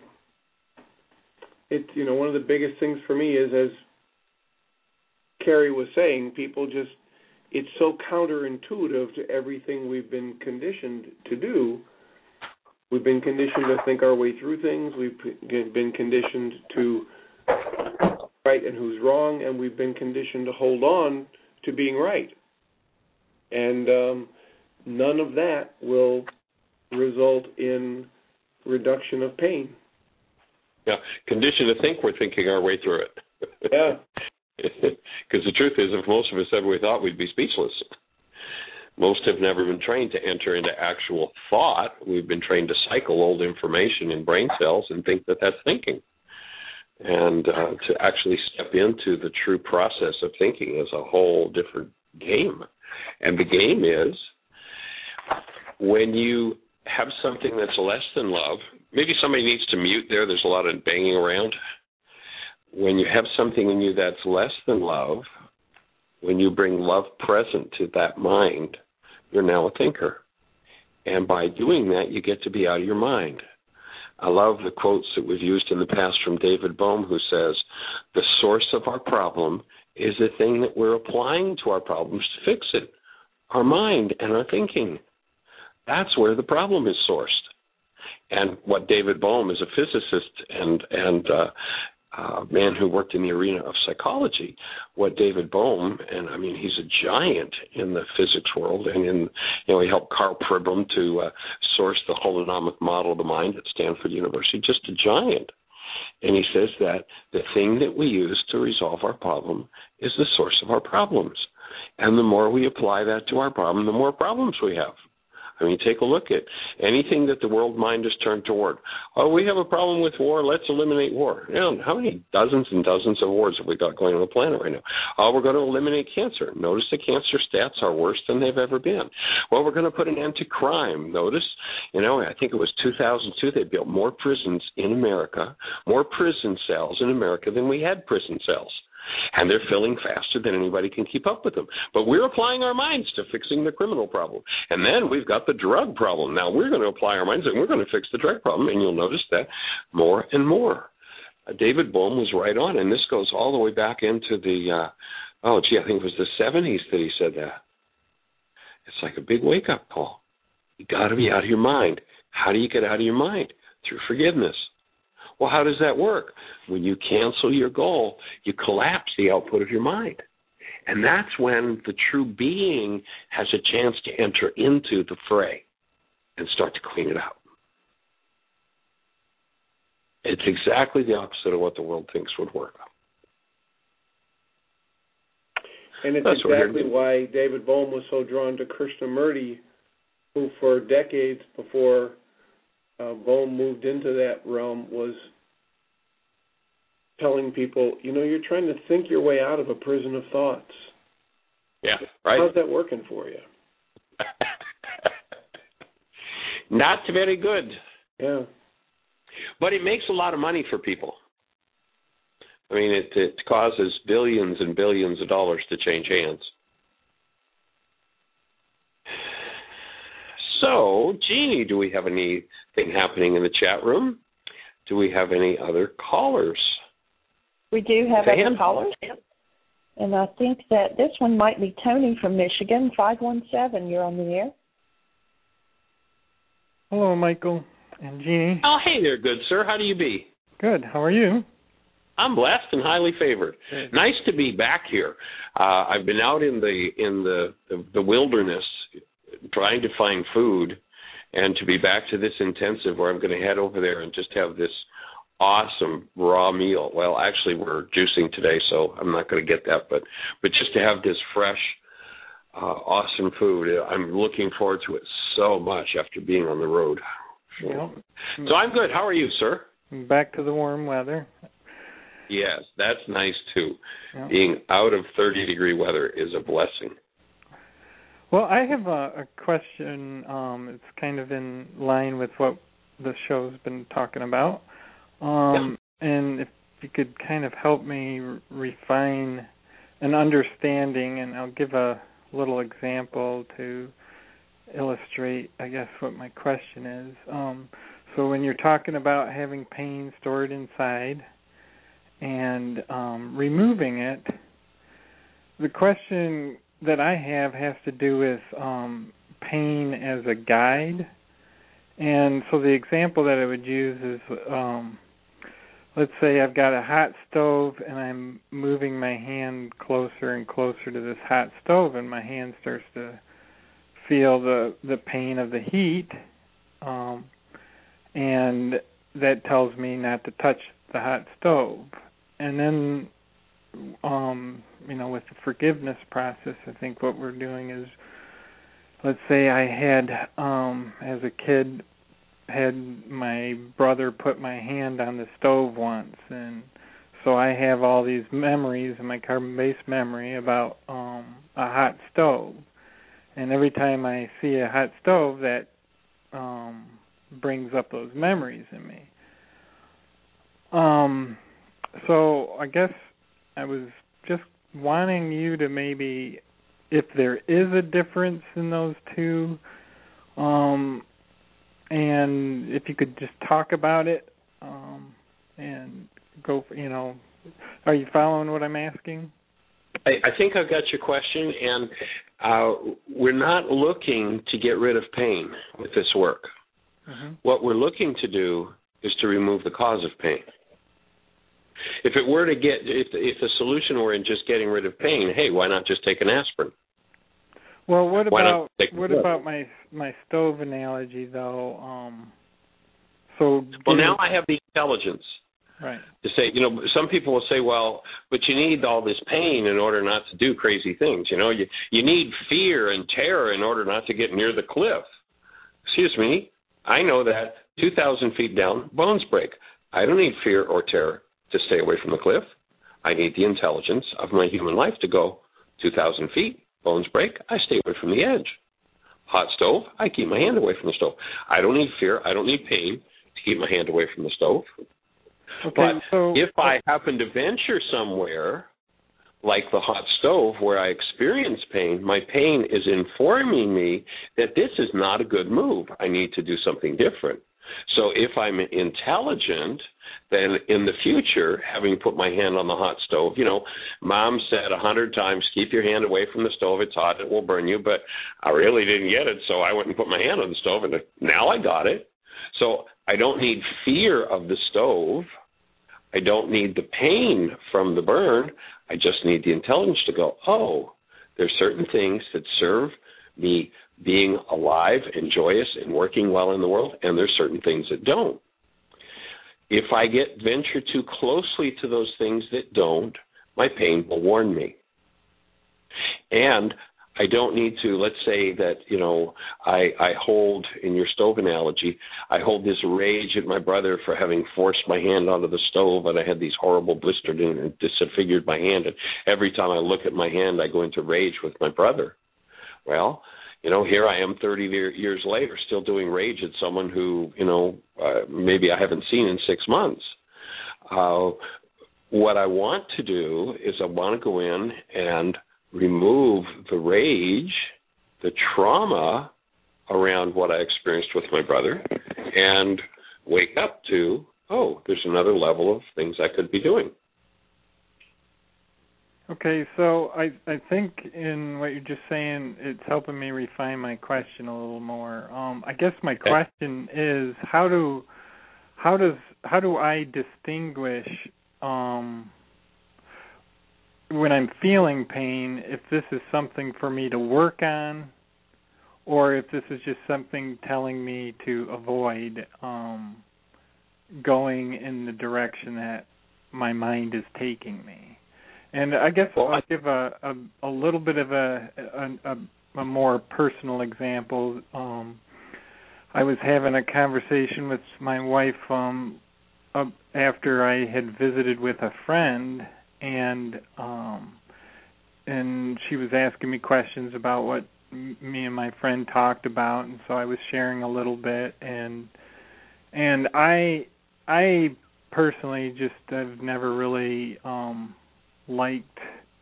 it's, one of the biggest things for me is, as Carrie was saying, people just, it's so counterintuitive to everything we've been conditioned to do. We've been conditioned to think our way through things. We've been conditioned to right and who's wrong, and we've been conditioned to hold on to being right. And none of that will result in reduction of pain. Yeah, conditioned to think we're thinking our way through it. Yeah. Because the truth is, if most of us ever thought, we'd be speechless. Most have never been trained to enter into actual thought. We've been trained to cycle old information in brain cells and think that that's thinking. And to actually step into the true process of thinking is a whole different game. And the game is when you have something that's less than love, maybe somebody needs to mute there. There's a lot of banging around. When you have something in you that's less than love, when you bring love present to that mind, you're now a thinker. And by doing that, you get to be out of your mind. I love the quotes that we've used in the past from David Bohm, who says, the source of our problem is the thing that we're applying to our problems to fix it, our mind and our thinking. That's where the problem is sourced. And what David Bohm is a physicist and a man who worked in the arena of psychology, what David Bohm, and I mean, he's a giant in the physics world, and he helped Carl Pribram to source the holonomic model of the mind at Stanford University, just a giant. And he says that the thing that we use to resolve our problem is the source of our problems. And the more we apply that to our problem, the more problems we have. I mean, take a look at anything that the world mind has turned toward. Oh, we have a problem with war. Let's eliminate war. You know, how many dozens and dozens of wars have we got going on the planet right now? Oh, we're going to eliminate cancer. Notice the cancer stats are worse than they've ever been. Well, we're going to put an end to crime. Notice, you know, I think it was 2002, they built more prisons in America, more prison cells in America than we had prison cells. And they're filling faster than anybody can keep up with them. But we're applying our minds to fixing the criminal problem. And then we've got the drug problem. Now we're going to apply our minds and we're going to fix the drug problem. And you'll notice that more and more. David Bohm was right on. And this goes all the way back into the, I think it was the 70s that he said that. It's like a big wake-up call. You got to be out of your mind. How do you get out of your mind? Through forgiveness. Well, how does that work? When you cancel your goal, you collapse the output of your mind. And that's when the true being has a chance to enter into the fray and start to clean it out. It's exactly the opposite of what the world thinks would work. And it's exactly why David Bohm was so drawn to Krishnamurti, who for decades before Bohm moved into that realm was telling people, you know, you're trying to think your way out of a prison of thoughts. Yeah, right. How's that working for you? Not very good. Yeah. But it makes a lot of money for people. I mean, it causes billions and billions of dollars to change hands. So, Jeannie, do we have anything happening in the chat room? Do we have any other callers? We do have other callers. And I think that this one might be Tony from Michigan, 517. You're on the air. Hello, Michael and Jeannie. Oh, hey there, good sir. How do you be? Good. How are you? I'm blessed and highly favored. Good. Nice to be back here. I've been out in the wilderness trying to find food, and to be back to this intensive where I'm going to head over there and just have this awesome raw meal. Well, actually, we're juicing today, so I'm not going to get that, but just to have this fresh, awesome food, I'm looking forward to it so much after being on the road. So I'm good. How are you, sir? Back to the warm weather. Yes, that's nice, too. Yep. Being out of 30-degree weather is a blessing. Well, I have a question. It's kind of in line with what the show's been talking about. And if you could kind of help me refine an understanding, and I'll give a little example to illustrate, I guess, what my question is. So when you're talking about having pain stored inside and removing it, the question that I have has to do with pain as a guide. And so the example that I would use is, let's say I've got a hot stove and I'm moving my hand closer and closer to this hot stove, and my hand starts to feel the pain of the heat, and that tells me not to touch the hot stove. And then, with the forgiveness process, I think what we're doing is, let's say I had, as a kid, had my brother put my hand on the stove once, and so I have all these memories in my carbon-based memory about a hot stove. And every time I see a hot stove, that brings up those memories in me. So I guess I was just wanting you to maybe, if there is a difference in those two, and if you could just talk about it, and go, are you following what I'm asking? I think I've got your question, and we're not looking to get rid of pain with this work. Mm-hmm. What we're looking to do is to remove the cause of pain. If it were to if the solution were in just getting rid of pain, hey, why not just take an aspirine? Well, what about my stove analogy though? Now I have the intelligence. Right. To say, some people will say, well, but you need all this pain in order not to do crazy things. You need fear and terror in order not to get near the cliff. I know that 2,000 feet down, bones break. I don't need fear or terror to stay away from the cliff. I need the intelligence of my human life to go 2,000 feet, bones break, I stay away from the edge. Hot stove, I keep my hand away from the stove. I don't need fear, I don't need pain to keep my hand away from the stove. Okay, but if I happen to venture somewhere like the hot stove where I experience pain, my pain is informing me that this is not a good move. I need to do something different. So if I'm intelligent, then in the future, having put my hand on the hot stove, Mom said 100 times, keep your hand away from the stove. It's hot. It will burn you. But I really didn't get it, so I went and put my hand on the stove, and now I got it. So I don't need fear of the stove. I don't need the pain from the burn. I just need the intelligence to go, oh, there's certain things that serve me being alive and joyous and working well in the world, and there's certain things that don't. If I venture too closely to those things that don't, my pain will warn me. And I don't need to, let's say that, I hold, in your stove analogy, I hold this rage at my brother for having forced my hand onto the stove, and I had these horrible blisters and disfigured my hand. And every time I look at my hand, I go into rage with my brother. Well, here I am 30 years later still doing rage at someone who, maybe I haven't seen in 6 months. What I want to do is I want to go in and remove the rage, the trauma around what I experienced with my brother, and wake up to, oh, there's another level of things I could be doing. Okay, so I think in what you're just saying, it's helping me refine my question a little more. I guess my question is, how do I distinguish when I'm feeling pain, if this is something for me to work on, or if this is just something telling me to avoid going in the direction that my mind is taking me? And I guess I'll give a little bit of a more personal example. I was having a conversation with my wife after I had visited with a friend, and she was asking me questions about what me and my friend talked about, and so I was sharing a little bit, and I personally just have never really liked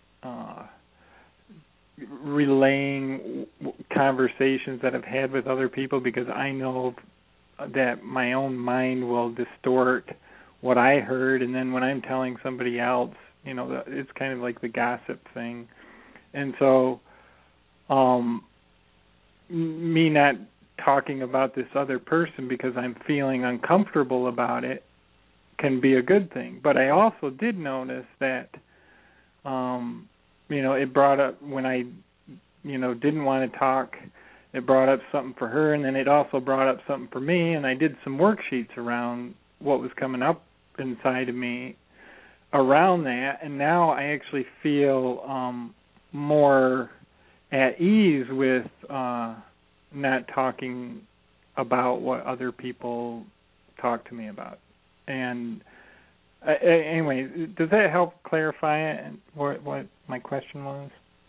relaying conversations that I've had with other people, because I know that my own mind will distort what I heard, and then when I'm telling somebody else, it's kind of like the gossip thing. And so me not talking about this other person because I'm feeling uncomfortable about it can be a good thing. But I also did notice that it brought up, when I didn't want to talk, it brought up something for her, and then it also brought up something for me, and I did some worksheets around what was coming up inside of me around that, and now I actually feel more at ease with not talking about what other people talk to me about. And anyway, does that help clarify it, what my question was?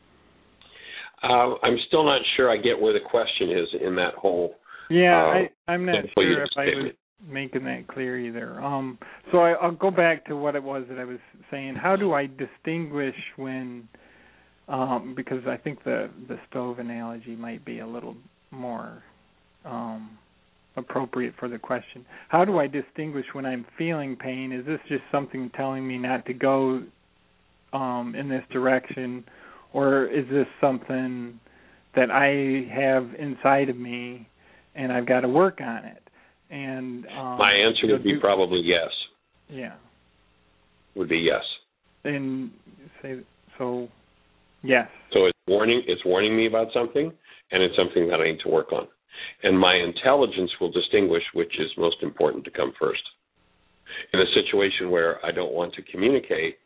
I'm still not sure I get where the question is in that whole... Yeah, I'm not sure if I was making that clear either. So I'll go back to what it was that I was saying. How do I distinguish when... because I think the stove analogy might be a little more appropriate for the question. How do I distinguish when I'm feeling pain? Is this just something telling me not to go in this direction, or is this something that I have inside of me and I've got to work on it? And my answer would be probably yes. Yeah. Would be yes. And say so. Yes. So it's warning me about something, and it's something that I need to work on. And my intelligence will distinguish which is most important to come first. In a situation where I don't want to communicate,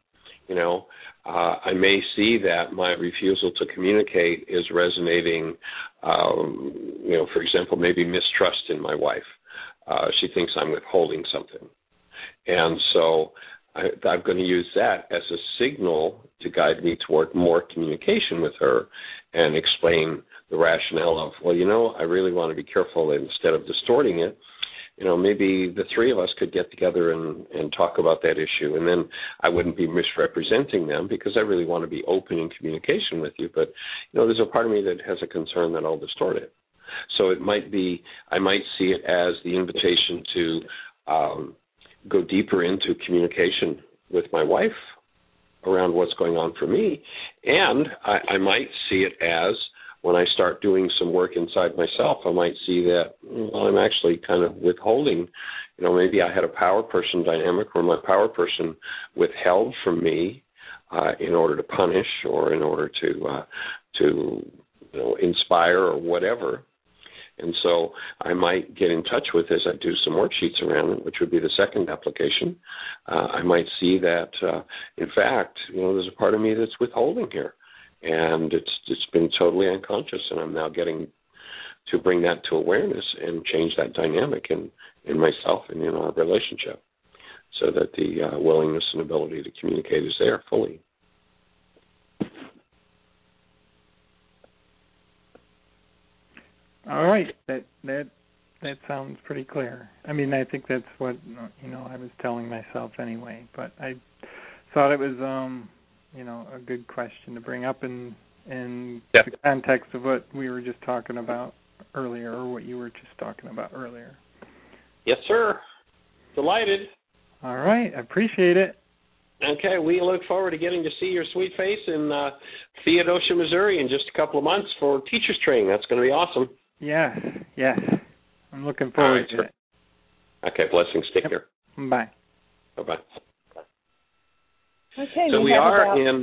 I may see that my refusal to communicate is resonating, for example, maybe mistrust in my wife. She thinks I'm withholding something. And so I'm going to use that as a signal to guide me toward more communication with her and explain the rationale of, I really want to be careful instead of distorting it. Maybe the three of us could get together and talk about that issue, and then I wouldn't be misrepresenting them because I really want to be open in communication with you. But, there's a part of me that has a concern that I'll distort it. So it might be, I might see it as the invitation to go deeper into communication with my wife around what's going on for me. And I might see it as, when I start doing some work inside myself, I might see that I'm actually kind of withholding. Maybe I had a power person dynamic where my power person withheld from me in order to punish or in order to inspire or whatever. And so I might get in touch with, as I do some worksheets around it, which would be the second application. I might see that, in fact, there's a part of me that's withholding here. And it's been totally unconscious, and I'm now getting to bring that to awareness and change that dynamic in myself and in our relationship so that the willingness and ability to communicate is there fully. All right. That sounds pretty clear. I mean, I think that's what, I was telling myself anyway, but I thought it was a good question to bring up in the context of what we were just talking about earlier, or what you were just talking about earlier. Yes, sir. Delighted. All right. I appreciate it. Okay. We look forward to getting to see your sweet face in Theodosia, Missouri in just a couple of months for teacher's training. That's going to be awesome. Yes. I'm looking forward to it. Okay. Blessings. Take care. Bye. Bye-bye. Okay, so we are in...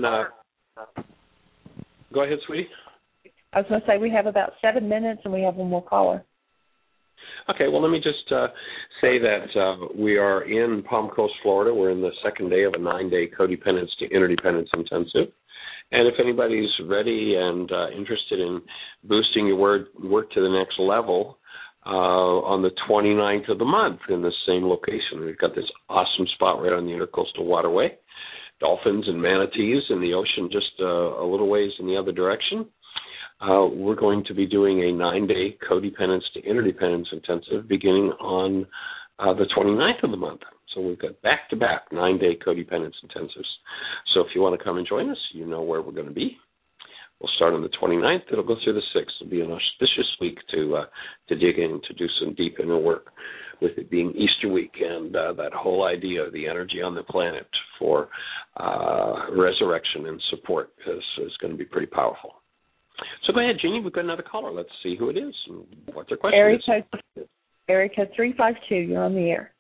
go ahead, sweetie. I was going to say we have about 7 minutes and we have one more caller. Okay, well, let me just say that we are in Palm Coast, Florida. We're in the second day of a 9-day codependence to interdependence intensive. And if anybody's ready and interested in boosting your work to the next level, on the 29th of the month in the same location, we've got this awesome spot right on the Intercoastal Waterway. Dolphins and manatees in the ocean just a little ways in the other direction. We're going to be doing a 9-day codependence to interdependence intensive beginning on the 29th of the month. So we've got back-to-back 9-day codependence intensives. So if you want to come and join us, you know where we're going to be. We'll start on the 29th. It'll go through the 6th. It'll be an auspicious week to dig in, to do some deep inner work, with it being Easter week and that whole idea of the energy on the planet for resurrection and support is going to be pretty powerful. So go ahead, Jeannie. We've got another caller. Let's see who it is and what their question is. Area code 352. You're on the air.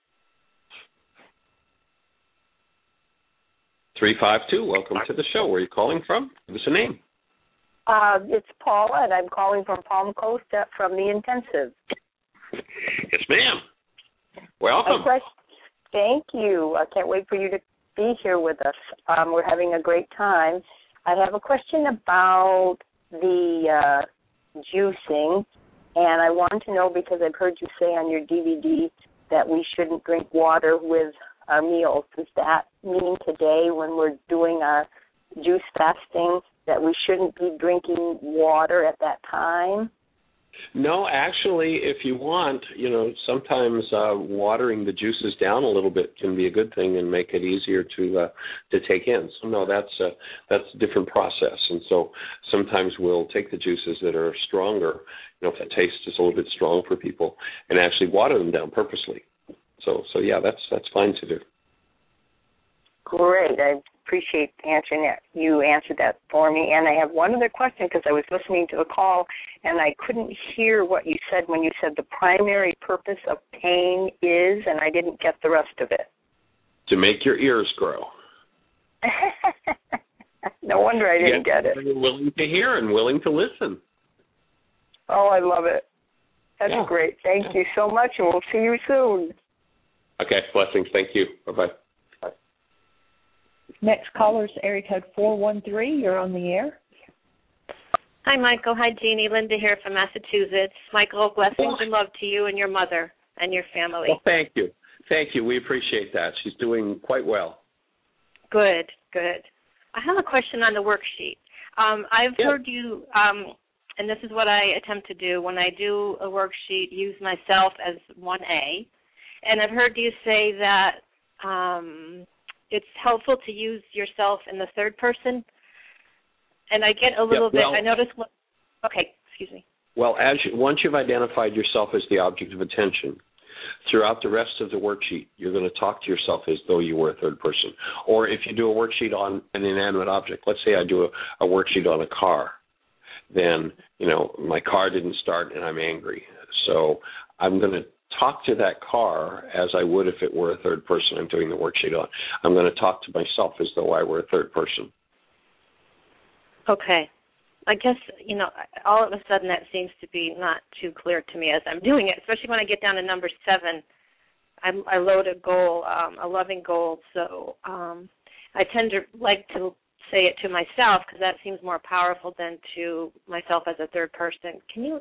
352. Welcome to the show. Where are you calling from? Give us a name. It's Paula, and I'm calling from Palm Coast from the intensive. Yes, ma'am. Welcome. Thank you. I can't wait for you to be here with us. We're having a great time. I have a question about the juicing, and I want to know, because I've heard you say on your DVD that we shouldn't drink water with our meals. Does that mean today, when we're doing our juice fasting, that we shouldn't be drinking water at that time? No, actually, if you want, sometimes watering the juices down a little bit can be a good thing and make it easier to take in. So no, that's a different process. And so sometimes we'll take the juices that are stronger, if the taste is a little bit strong for people, and actually water them down purposely. So yeah, that's fine to do. Great. I appreciate answering that. You answered that for me. And I have one other question, because I was listening to a call and I couldn't hear what you said when you said the primary purpose of pain is, and I didn't get the rest of it. To make your ears grow. No wonder I didn't get it. You're willing to hear and willing to listen. Oh, I love it. That's great. Thank you so much, and we'll see you soon. Okay, blessings. Thank you. Bye-bye. Next caller's area code 413. You're on the air. Hi, Michael. Hi, Jeanie. Linda here from Massachusetts. Michael, blessings and love to you and your mother and your family. Well, thank you. Thank you. We appreciate that. She's doing quite well. Good, good. I have a question on the worksheet. I've heard you, and this is what I attempt to do when I do a worksheet, use myself as 1A. And I've heard you say that it's helpful to use yourself in the third person. And I get a little bit, I noticed, okay, excuse me. Well, once you've identified yourself as the object of attention, throughout the rest of the worksheet, you're going to talk to yourself as though you were a third person. Or if you do a worksheet on an inanimate object, let's say I do a worksheet on a car, then, my car didn't start and I'm angry. So I'm going to talk to that car as I would if it were a third person I'm doing the worksheet on. I'm going to talk to myself as though I were a third person. Okay. I guess, all of a sudden that seems to be not too clear to me as I'm doing it, especially when I get down to number 7. I load a goal, a loving goal, so I tend to like to say it to myself because that seems more powerful than to myself as a third person. Can you,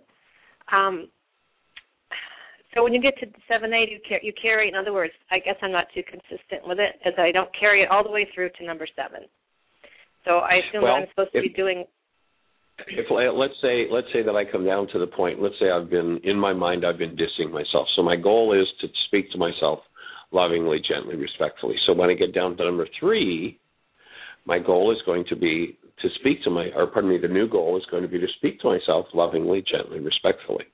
so when you get to 7A, you carry, in other words, I guess I'm not too consistent with it, as I don't carry it all the way through to number 7. So I assume that I'm supposed to be doing. If let's say that I come down to the point. Let's say I've been dissing myself. So my goal is to speak to myself lovingly, gently, respectfully. So when I get down to number 3, my goal is going to be to speak to the new goal is going to be to speak to myself lovingly, gently, respectfully.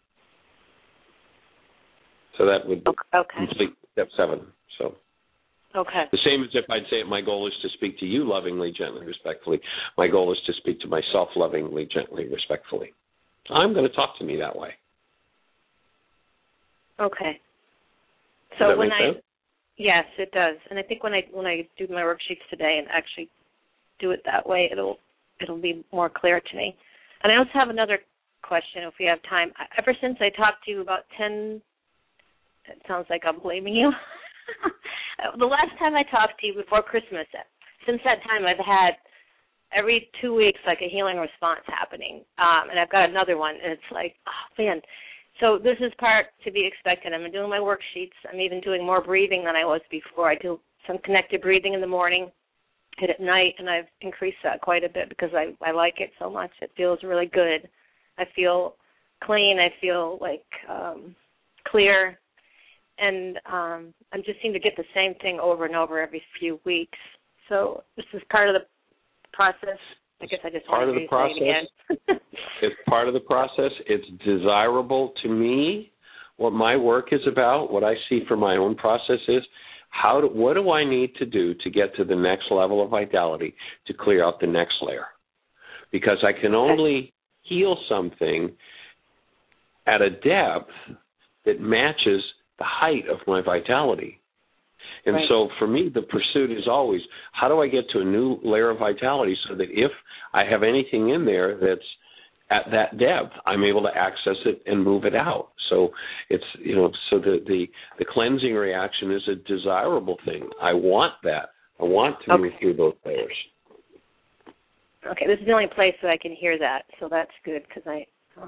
So that would complete step 7. So. Okay. The same as if I'd say my goal is to speak to you lovingly, gently, respectfully. My goal is to speak to myself lovingly, gently, respectfully. I'm going to talk to me that way. Okay. So does that make sense? Yes, it does. And I think when I do my worksheets today and actually do it that way, it'll be more clear to me. And I also have another question, if we have time. Ever since I talked to you about 10, it sounds like I'm blaming you. The last time I talked to you before Christmas, since that time I've had every 2 weeks like a healing response happening, and I've got another one, and it's like, oh, man. So this is part to be expected. I'm doing my worksheets. I'm even doing more breathing than I was before. I do some connected breathing in the morning and at night, and I've increased that quite a bit because I like it so much. It feels really good. I feel clean. I feel like clear. And I just seem to get the same thing over and over every few weeks. So this is part of the process. I guess I just want to say it again. It's part of the process. It's desirable to me. What my work is about, what I see for my own process is, what do I need to do to get to the next level of vitality to clear out the next layer? Because I can only heal something at a depth that matches the height of my vitality. And so for me, the pursuit is always, how do I get to a new layer of vitality so that if I have anything in there that's at that depth, I'm able to access it and move it out. So it's, so the cleansing reaction is a desirable thing. I want that. I want to move through those layers. Okay, this is the only place that I can hear that, so that's good because I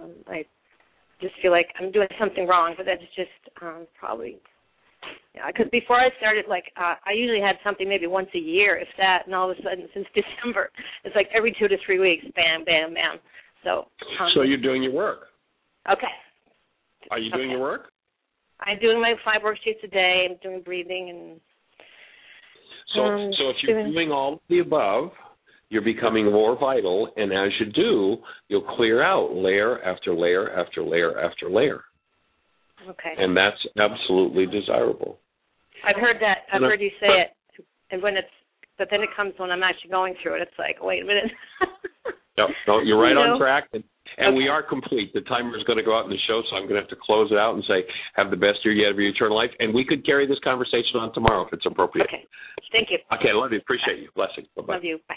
just feel like I'm doing something wrong, but that's just probably, because before I started, I usually had something maybe once a year, if that, and all of a sudden since December, it's like every 2 to 3 weeks, bam, bam, bam. So you're doing your work. Okay. Are you doing your work? I'm doing my 5 worksheets a day. I'm doing breathing and. So if you're doing all of the above, you're becoming more vital, and as you do, you'll clear out layer after layer after layer after layer. Okay. And that's absolutely desirable. I've heard that. I've heard you say it, and but then it comes when I'm actually going through it. It's like, wait a minute. No, you're right on track, and we are complete. The timer is going to go out in the show, so I'm going to have to close it out and say, have the best year yet of your eternal life, and we could carry this conversation on tomorrow if it's appropriate. Okay. Thank you. Okay, I love you. Appreciate you. Blessings. Bye-bye. Love you. Bye.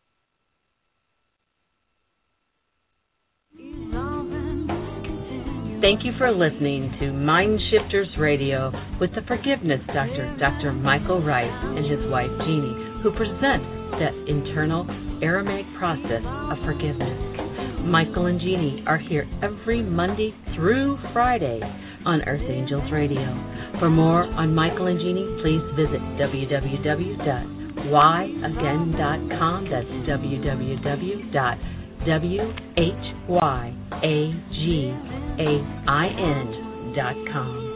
Evolving, continue. Thank you for listening to Mind Shifters Radio with the Forgiveness Doctor, Dr. Michael Ryce, and his wife Jeanie, who present that internal Aramaic process of forgiveness. Michael and Jeanie are here every Monday through Friday on Earth Angels Radio. For more on Michael and Jeanie, please visit www.whyagain.com. That's www.whyagain.com.